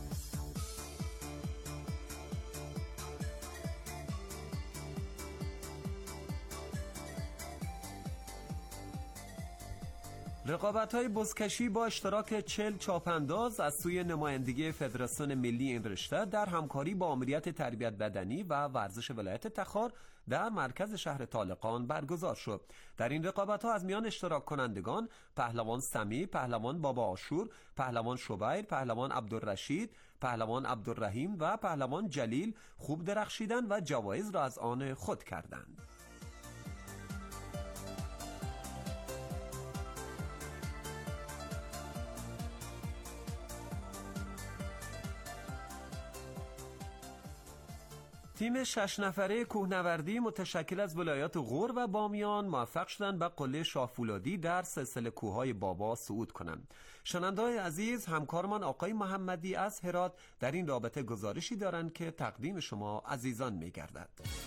رقابت‌های بزکشی با اشتراک چهل چاپانداز از سوی نمایندگی فدراسیون ملی این رشته در همکاری با آمریت تربیت بدنی و ورزش ولایت تخار در مرکز شهر طالقان برگزار شد. در این رقابت‌ها از میان اشتراک کنندگان پهلوان سمی، پهلوان بابا عاشور، پهلوان شبیر، پهلوان عبدالرشید، پهلوان عبدالرحیم و پهلوان جلیل خوب درخشیدند و جوایز را از آن خود کردند. تیم شش نفره کوهنوردی متشکل از ولایات غور و بامیان موفق شدند به قله شاهفولادی در سلسله کوههای بابا صعود کنند. شنونده‌های عزیز، همکارمان آقای محمدی از هرات در این رابطه گزارشی دارند که تقدیم شما عزیزان می‌گردد.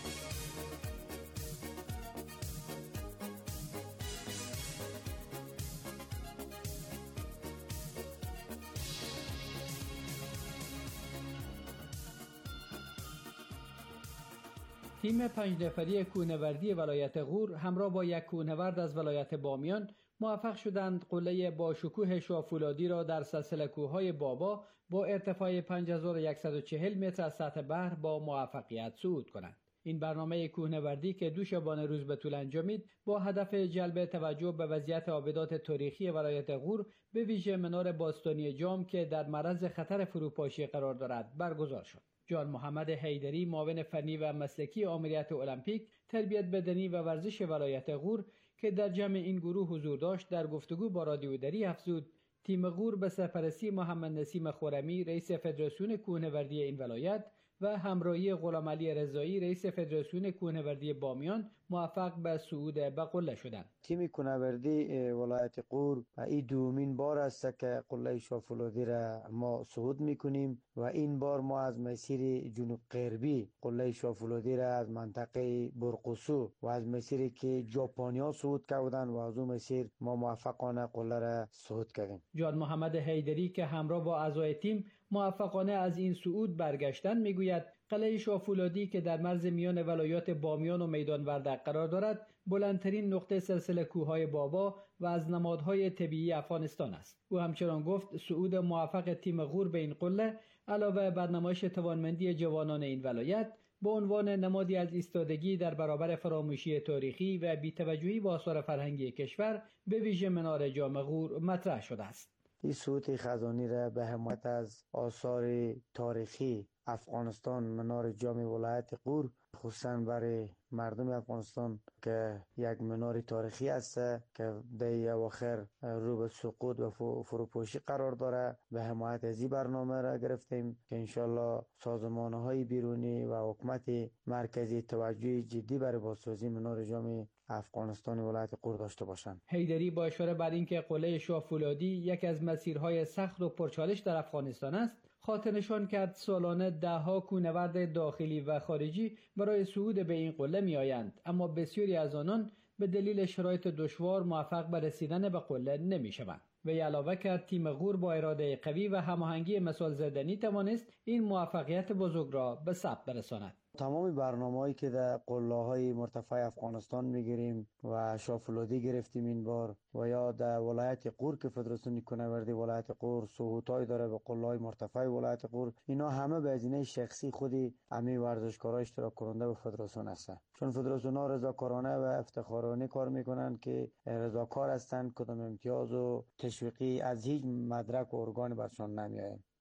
تیم پنج نفری کوهنوردی ولایت غور همراه با یک کوهنورد از ولایت بامیان موفق شدند قله با شکوه شاهفولادی را در سلسله کوههای بابا با ارتفاع پنج هزار و صد و چهل متر از سطح بحر با موفقیت صعود کنند. این برنامه کوهنوردی که دو شبانه روز به طول انجامید با هدف جلب توجه به وضعیت آبدات تاریخی ولایت غور به ویژه منار باستانی جام که در معرض خطر فروپاشی قرار دارد برگزار شد. جان محمد حیدری، معاون فنی و مسلکی آمریت المپیک، تربیت بدنی و ورزش ولایت غور که در جمع این گروه حضور داشت، در گفتگو با رادیو دری افزود تیم غور به سرپرستی محمد نسیم خرمی، رئیس فدراسیون کوهنوردی این ولایت و همراهی غلامعلی رضایی، رئیس فدراسیون کوهنوردی بامیان موفق به صعود به قله شدند. تیم کوهنوردی ولایت غور این دومین بار است که قله شاهفولادی را ما صعود میکنیم و این بار ما از مسیر جنوب غربی قله شاهفولادی را از منطقه برقصو و از مسیری که ژاپنیا صعود کردند و از اون مسیر ما موفقانه قله را صعود کردیم. جان محمد حیدری که همراه با اعضای تیم موفقانه از این صعود برگشتند میگوید قلعه شاهفولادی که در مرز میان ولایات بامیان و میدان وردک قرار دارد بلندترین نقطه سلسله کوههای بابا و از نمادهای طبیعی افغانستان است. او همچنان گفت صعود موفق تیم غور به این قله علاوه بر نمایش توانمندی جوانان این ولایت به عنوان نمادی از ایستادگی در برابر فراموشی تاریخی و بی‌توجهی به آثار فرهنگی کشور به ویژه منار جام غور مطرح شده است. این صعود خزانی را به حمایت از آثار تاریخی افغانستان منار جام ولایت غور خصوصا برای مردم افغانستان که یک منار تاریخی است که در اواخر رو به سقوط و فروپاشی قرار داره به حمایت از این برنامه را گرفتیم که انشالله سازمانهای بیرونی و حکومت مرکزی توجه جدی برای بازسازی منار جام افغانستان ولایت غور داشته باشند. حیدری با اشاره بر اینکه قله شاهفولادی یکی از مسیرهای سخت و پرچالش در افغانستان است خاطر نشان کرد سالانه دهها کوهنورد داخلی و خارجی برای صعود به این قله می آیند، اما بسیاری از آنان به دلیل شرایط دشوار موفق به رسیدن به قله نمی شوند. وی علاوه کرد تیم غور با اراده قوی و هماهنگی مثال زدنی توانست این موفقیت بزرگ را به ثبت برساند. تمام برنامه‌هایی که در قله‌های مرتفع افغانستان می‌گیریم و شاهفولادی گرفتیم این بار و یا در ولایت غور که فدراسیون کوهنوردی ولایت غور صعودهای داره به قله‌های مرتفع ولایت غور، اینا همه به هزینه شخصی خودی همه ورزشکارا اشتراک کننده به فدراسیون هستند. چون فدراسیون‌ها رضاکارانه و افتخارانه کار می‌کنند که رضاکار هستند، کدام امتیاز و تشویقی از هیچ مدرک و ارگان برشان نمی‌آید.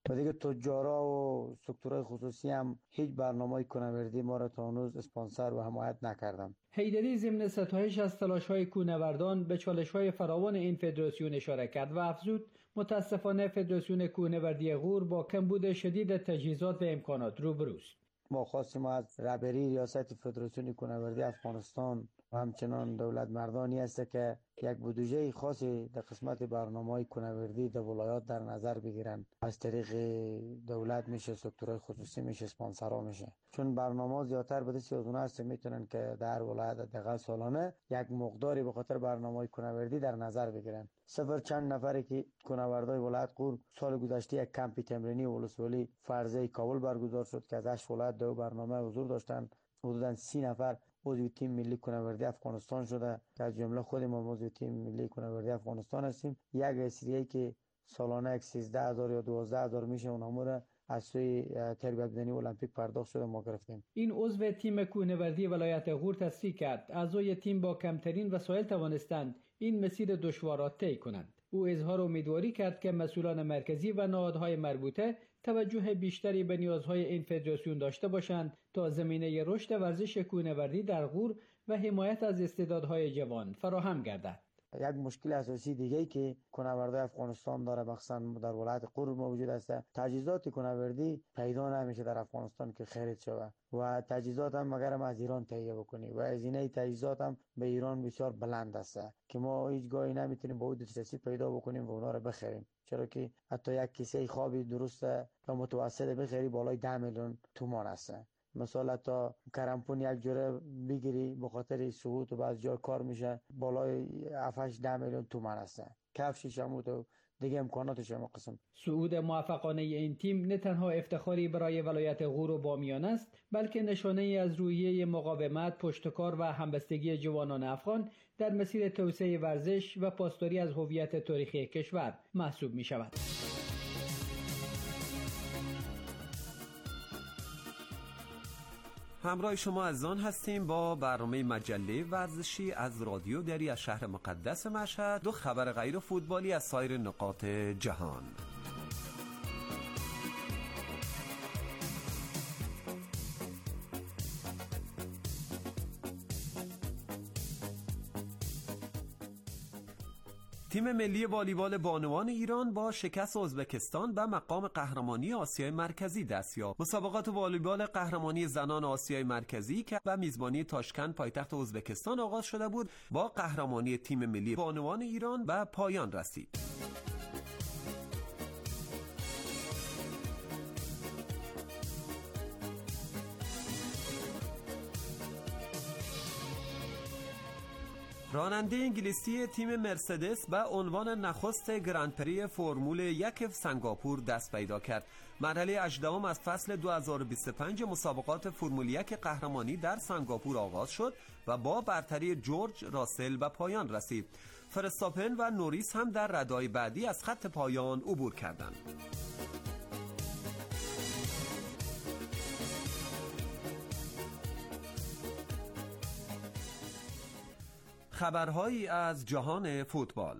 تا دیگه تجارا و سکتورهای خصوصی هم هیچ برنامه کوهنوردی ما را تا هنوز اسپانسر و حمایت نکردن. حیدری ضمن ستایش از تلاش‌های کوهنوردان به چالش‌های فراوان این فدراسیون اشاره کرد و افزود متاسفانه فدراسیون کوهنوردی غور با کمبود شدید تجهیزات و امکانات روبروست. ما خواستیم از رهبری ریاست فدراسیون کوهنوردی افغانستان و همچنان دولت مردانی است که یک بودجه خاصی در قسمت برنامه‌های کوهنوردی در ولایات در نظر بگیرن. از طریق دولت میشه، سکتورهای خصوصی میشه، اسپانسرها میشه. چون برنامه زیاتر به دست یازونه است میتونن که در ولایت دقیقا سالانه یک مقداری به خاطر برنامه‌های کوهنوردی در نظر بگیرن. صفر چند نفری که کوهنوردای ولایت غور سال گذشته یک کمپ تمرینی ولسوالی فرضی کابل برگزار شد که از هشت ولایت دو برنامه حضور داشتن. حدوداً سی نفر عضو تیم ملی کوهنوردی افغانستان شده که از جمله خود ما عضو تیم ملی کوهنوردی افغانستان هستیم. یک اسریه که سالانه سیزده هزار یا دوازده هزار میشه اونها را از سوی تربیت بدنی المپیک پرداخت شده ما گرفتیم. این عضو تیم کوهنوردی ولایت غور تصریح کرد اعضای تیم با کمترین وسایل توانستند این مسیر دشوار را طی کنند. او اظهار امیدواری کرد که مسئولان مرکزی و نهادهای مربوطه توجه بیشتری به نیازهای این فدراسیون داشته باشند تا زمینه رشد ورزش کوهنوردی در غور و حمایت از استعدادهای جوان فراهم گردد. یک مشکل اساسی دیگه‌ای که کوهنوردای افغانستان داره مخصوصا در ولایت غور موجود است، تجهیزات کوهنوردی پیدا نمیشه در افغانستان که خرید شود و تجهیزات هم مگر از ایران تهیه بکنی و هزینه تجهیزات هم به ایران بسیار بلند است که ما هیچ گاهی نمیتونیم با دسترسی پیدا بکنیم و اونا رو بخریم، چرا که حتی یک کیسه خوابی درسته یا متوسط بخری بالای ده میلیون تومان است. مثلا تا کرمپون یک جوره بگیری به خاطر سقوط و بعض جا کار میشه بالای هفت هشت ده میلیون تومان است. کفشش هم و دیگه امکاناتش هم قسم. صعود موفقانه این تیم نه تنها افتخاری برای ولایت غور و بامیان است، بلکه نشانه ای از روحیه مقاومت، پشتکار و همبستگی جوانان افغان در مسیر توسعه ورزش و پاسداری از هویت تاریخی کشور محسوب می شود. همراه شما از آن هستیم با برنامه مجله ورزشی از رادیو دری از شهر مقدس مشهد. دو خبر غیر فوتبالی از سایر نقاط جهان. تیم ملی والیبال بانوان ایران با شکست ازبکستان به مقام قهرمانی آسیای مرکزی دست یافت. مسابقات والیبال قهرمانی زنان آسیای مرکزی که به میزبانی تاشکند پایتخت ازبکستان آغاز شده بود، با قهرمانی تیم ملی بانوان ایران به پایان رسید. راننده انگلیسی تیم مرسدس به عنوان نخست گرندپری فرمول یک سنگاپور دست پیدا کرد. مرحله هجدهم از فصل دو هزار و بیست و پنج مسابقات فرمول یک قهرمانی در سنگاپور آغاز شد و با برتری جورج راسل به پایان رسید. فرستاپن و نوریس هم در ردای بعدی از خط پایان عبور کردند. خبرهایی از جهان فوتبال.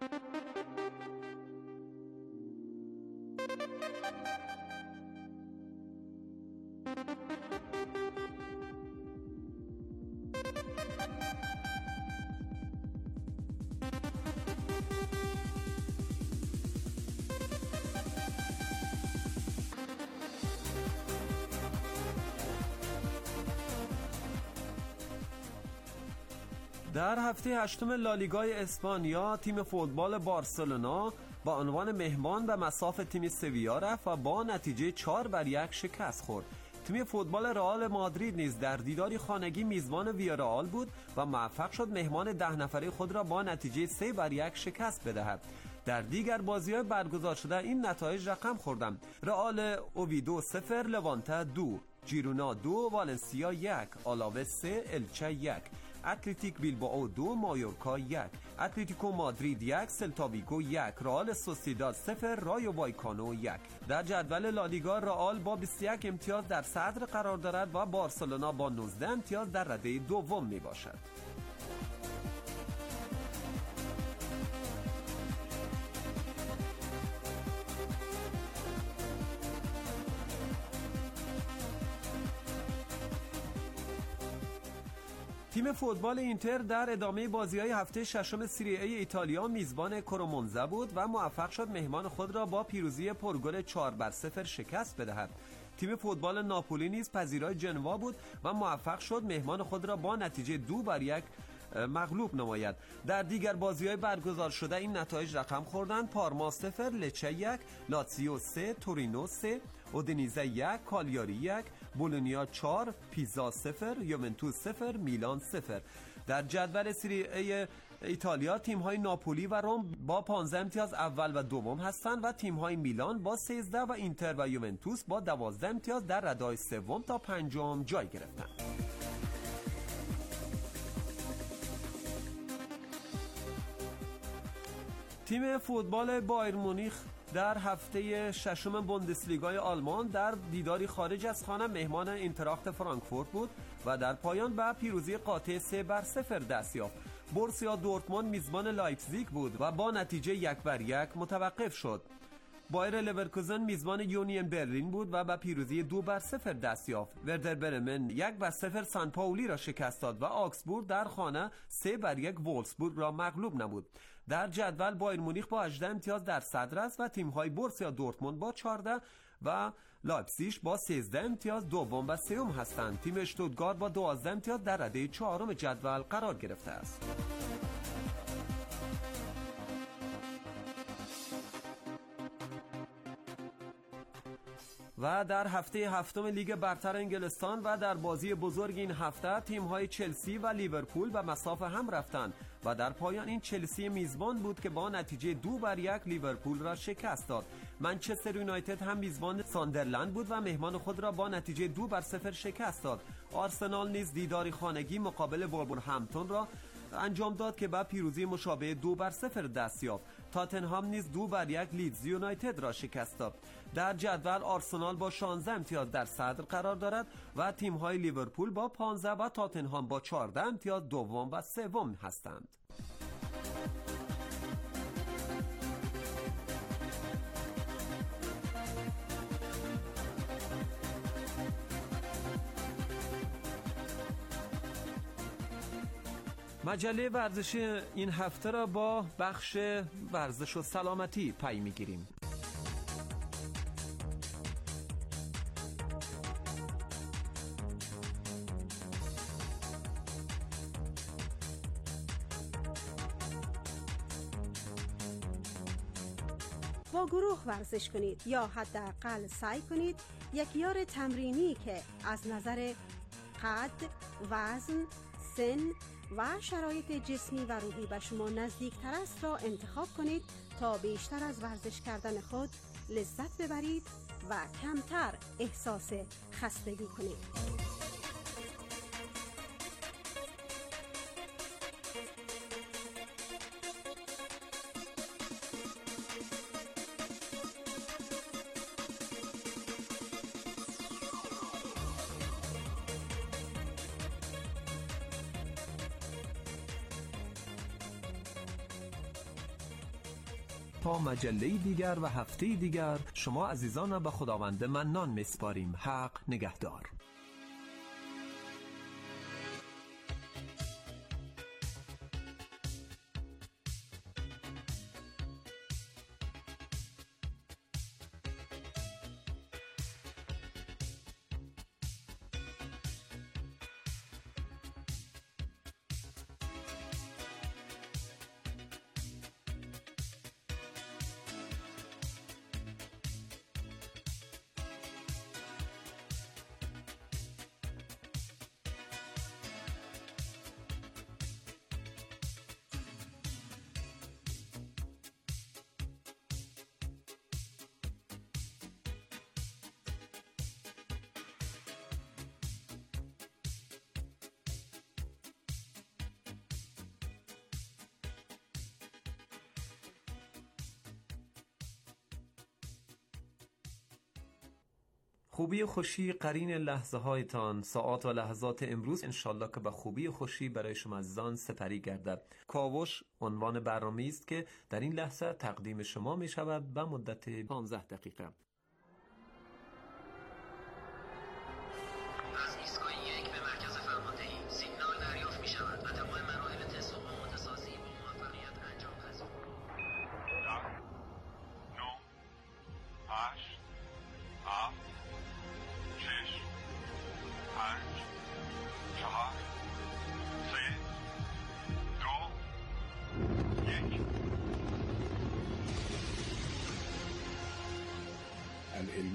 در هفته هشتم لالیگای اسپانیا تیم فوتبال بارسلونا با عنوان مهمان به مصاف تیم سویا رفت و با نتیجه چهار بر یک شکست خورد. تیم فوتبال رئال مادرید نیز در دیداری خانگی میزبان ویارئال بود و موفق شد مهمان ده نفره خود را با نتیجه سه بر یک شکست بدهد. در دیگر بازی‌های برگزار شده این نتایج رقم خوردند: رئال اوویدو صفر، لوانته دو، جیرونا دو، والنسیا یک، آلاوه سه، الچه یک، اتلتیک بیلبائو دو، مایورکا یک، اتلتیکو مادرید یک، سلتا ویگو یک، رئال سوسیداد صفر، رایو وایکانو یک. در جدول لالیگا رئال با بیست و یک امتیاز در صدر قرار دارد و بارسلونا با نوزده امتیاز در رده دوم می باشد. تیم فوتبال اینتر در ادامه بازی‌های هفته ششم سری ای ایتالیا میزبان کرومونزا بود و موفق شد مهمان خود را با پیروزی پرگل چهار بر صفر شکست بدهد. تیم فوتبال ناپولی نیز پذیرای جنوا بود و موفق شد مهمان خود را با نتیجه دو بر یک مغلوب نماید. در دیگر بازی‌های برگزار شده این نتایج رقم خوردند: پارما صفر، لچه یک، لاتزیو سه، تورینو سه، اودینیزه یک، کالیاری یک، بولونیا چهار، پیزا صفر، یوونتوس صفر، میلان صفر. در جدول سری ای ایتالیا تیم‌های ناپولی و روم با پانزده امتیاز اول و دوم هستند و تیم‌های میلان با سیزده و اینتر و یوونتوس با دوازده امتیاز در رده‌های سوم تا پنجم جای گرفتند. تیم فوتبال بایر مونیخ در هفته ششم بوندسلیگای آلمان در دیداری خارج از خانه مهمان اینتراخت فرانکفورت بود و در پایان به پیروزی قاطع سه بر صفر دست یافت. بورسیا دورتموند میزبان لایپزیگ بود و با نتیجه یک بر یک متوقف شد. بایر لورکوزن میزبان یونین برلین بود و به پیروزی دو بر صفر دست یافت. وردر برمن یک بر صفر سان پائولی را شکست داد و آکسبورگ در خانه سه بر یک وولفسبورگ را مغلوب نمود. در جدول بایر مونیخ با هجده امتیاز در صدر است و تیم‌های بورسیا دورتموند با چهارده و لایپزیگ با سیزده امتیاز دوم و سوم هستند. تیم اشتوتگارت با دوازده امتیاز در رده چهارم جدول قرار گرفته است. و در هفته هفتم لیگ برتر انگلستان و در بازی بزرگ این هفته تیم‌های چلسی و لیورپول به مساف هم رفتند و در پایان این چلسی میزبان بود که با نتیجه دو بر یک لیورپول را شکست داد. منچستر یونایتد هم میزبان ساندرلند بود و مهمان خود را با نتیجه دو بر صفر شکست داد. آرسنال نیز دیداری خانگی مقابل وولورهمپتون را انجام داد که با پیروزی مشابه دو بر صفر دست یافت. تاتنهام نیز دو بر یک لیدز یونایتد را شکست داد. در جدول آرسنال با شانزده امتیاز در صدر قرار دارد و تیم‌های لیورپول با پانزده و تاتنهام با چهارده امتیاز دوم و سوم هستند. مجله ورزش این هفته را با بخش ورزش و سلامتی پی می‌گیریم. با گروه ورزش کنید یا حداقل سعی کنید یک یار تمرینی که از نظر قد، وزن، سن و شرایط جسمی و روحی به شما نزدیکتر است را انتخاب کنید تا بیشتر از ورزش کردن خود لذت ببرید و کمتر احساس خستگی کنید. تا مجله دیگر و هفته دیگر شما عزیزان را به خداوند منان میسپاریم. حق نگهدار. خوبی و خوشی قرین لحظه هایتان، ساعات و لحظات امروز انشالله که به خوبی و خوشی برای شما عزیزان سپری گردد. کاوش عنوان برنامه‌ای است که در این لحظه تقدیم شما می شود به مدت پانزده دقیقه. از ایستگاه یک به مرکز فرماندهی سیگنال دریافت می شود.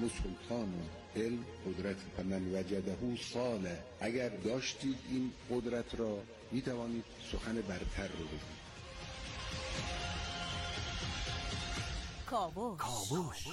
العلم سلطان علم قدرت فمن وجده صالح. اگر داشتید این قدرت را می توانید سخن برتر رو بگید. کاوش. کاوش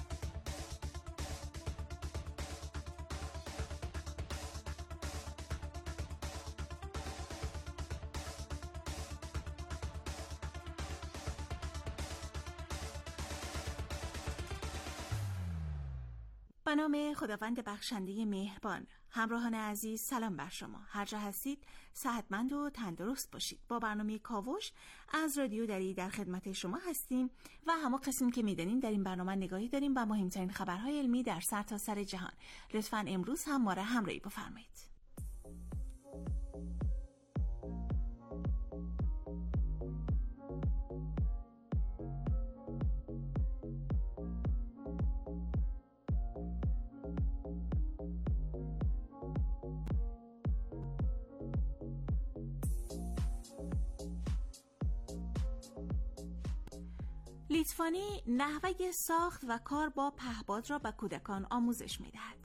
به نام خداوند بخشنده مهربان. همراهان عزیز، سلام بر شما. هر جا هستید صحتمند و تندرست باشید. با برنامه کاوش از رادیو دری در خدمت شما هستیم و همه قسم که میدانیم در این برنامه نگاهی داریم به مهمترین خبرهای علمی در سرتاسر سر جهان. لطفاً امروز هم ما را همراهی بفرمایید. لیتوانی نحوه ساخت و کار با پهپاد را به کودکان آموزش می‌دهد.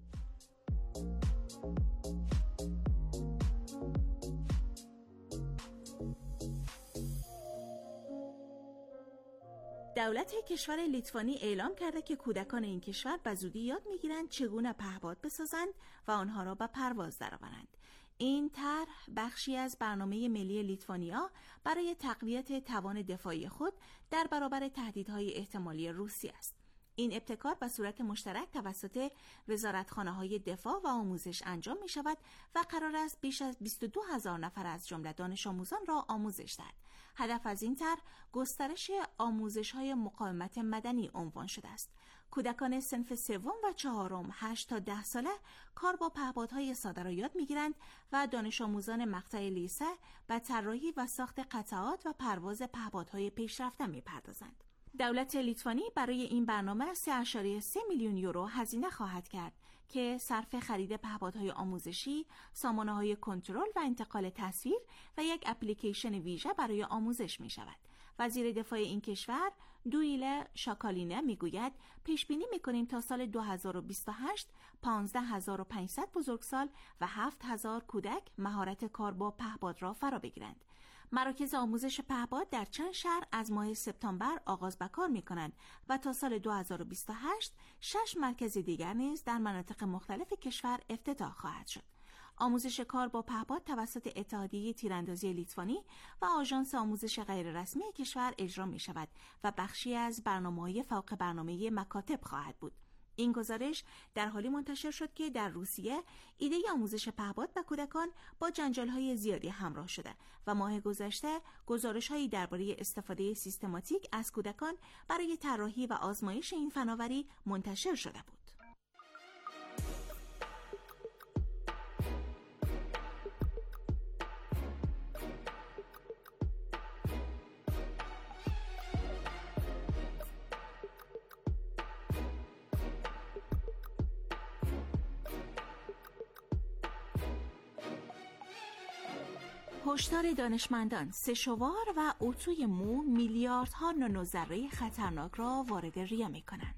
دولت کشور لیتوانی اعلام کرده که کودکان این کشور به زودی یاد می‌گیرند چگونه پهپاد بسازند و آنها را به پرواز درآورند. این طرح بخشی از برنامه ملی لیتوانیا برای تقویت توان دفاعی خود در برابر تهدیدهای احتمالی روسیه است. این ابتکار به صورت مشترک توسط وزارتخانه‌های دفاع و آموزش انجام می شود و قرار است بیش از بیست و دو هزار نفر از جمله دانش آموزان را آموزش دهد. هدف از این طرح گسترش آموزش‌های مقاومت مدنی عنوان شده است. کودکان صنف سوم و چهارم هشت تا ده ساله کار با پهپادهای ساده را یاد می‌گیرند و دانش آموزان مقطع لیسه به طراحی و ساخت قطعات و پرواز پهپادهای پیشرفته می‌پردازند. دولت لیتوانی برای این برنامه سه ممیز سه میلیون یورو هزینه خواهد کرد که صرف خرید پهپادهای آموزشی، سامانه‌های کنترل و انتقال تصویر و یک اپلیکیشن ویژه برای آموزش می‌شود. وزیر دفاع این کشور دویله شاکالینه میگوید پیش بینی میکنیم تا سال دو هزار و بیست و هشت پانزده هزار و پانصد بزرگسال و هفت هزار کودک مهارت کار با پهپاد را فرا بگیرند. مراکز آموزش پهپاد در چند شهر از ماه سپتامبر آغاز به کار میکنند و تا سال دو هزار و بیست و هشت شش مرکز دیگر نیز در مناطق مختلف کشور افتتاح خواهد شد. آموزش کار با پهپاد توسط اتحادیه تیراندازی لیتوانی و آژانس آموزش غیررسمی کشور اجرا می شود و بخشی از برنامه‌های فوق برنامه مکاتب خواهد بود. این گزارش در حالی منتشر شد که در روسیه ایده آموزش پهپاد به کودکان با جنجال‌های زیادی همراه شده و ماه گذشته گزارش‌هایی درباره استفاده سیستماتیک از کودکان برای طراحی و آزمایش این فناوری منتشر شده بود. هشدار دانشمندان: سشوار و اتوی مو میلیاردها نانوذره خطرناک را وارد ریه می کنند.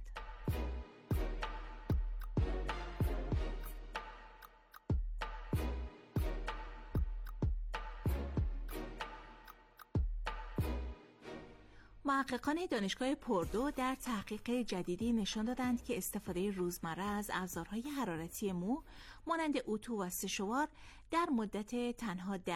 محققان دانشگاه پوردو در تحقیق جدیدی نشان دادند که استفاده روزمره از ابزارهای حرارتی مو مانند اتو و سشوار در مدت تنها ده